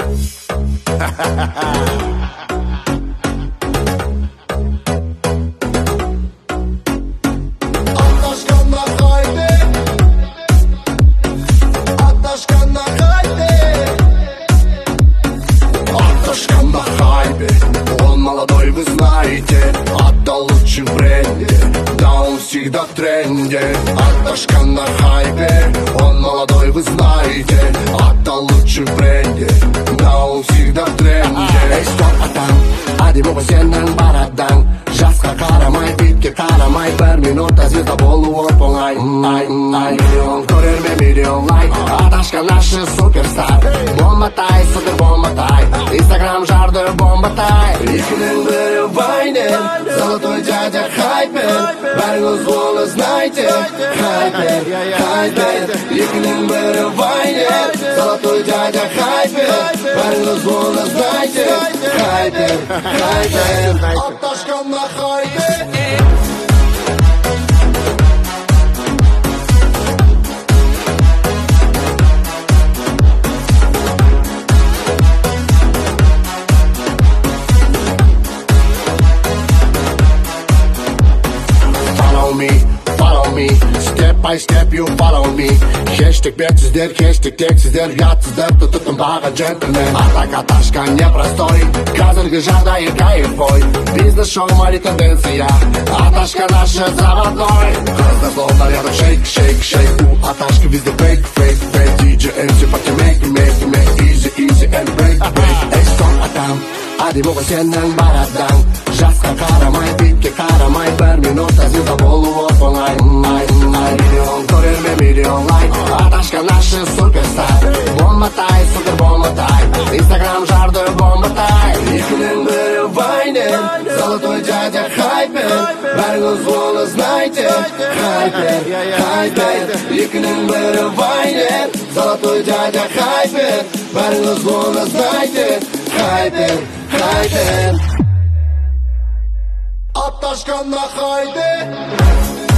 Он молодой, вы знаете, отдал лучший в бренде, да он всегда в тренде. Антошка на хайпе, он молодой, вы знаете, отдал лучший в бренде, да он всегда в тренде. Ey stop adam, hadi baba senden baradan, жасқа қарамай, битке қарамай, бір минутта звезда болу оп-оңай. Миллион көрермен, миллион лайк, Аташка наша суперстар, бомбатай, супер бомбатай, Инстаграм жарды бомбатай. Екінің бірі Вайнер, золотой дядя Хайпер, бәріңіз оны знайте, Хайпер, Хайпер. Екінің бірі Вайнер, золотой дядя Хайпер, бәріңіз оны знайте, Хайпер, Хайпер. Аташка на хайпе. Follow me, step by step you follow me. Хэштег бетсіздер, хэштег тексіздер, ұятсыздар, тұтытын баға джентльмен. Аташка непростой, қазіргі жағдайы кайфой. Бизнес-шоу, мои тенденция, Аташка наша заводной. Қыздар словно рядом шейк, шейк, шейк. У Аташки везде фейк, фейк, фейк. DJ MC party make, easy, easy and break, break. Эй, стоп, адам, hadi baba senden baradan, жасқа қарамай, битке қарамай, бір минутта звезда болу оп-оңай. Миллион көрермен, миллион лайк, Аташка наша суперстар, бомбатай, супер бомбатай, Инстаграм жарды бомбатай. Екінің бірі Вайнер, золотой дядя Хайпер, бәріңіз оны знайте, Хайпер, Хайпер. Екінің бірі Вайнер, золотой дядя Хайпер, бәріңіз оны знайте, Хайпер, Хайпер. Аташка на хайпе.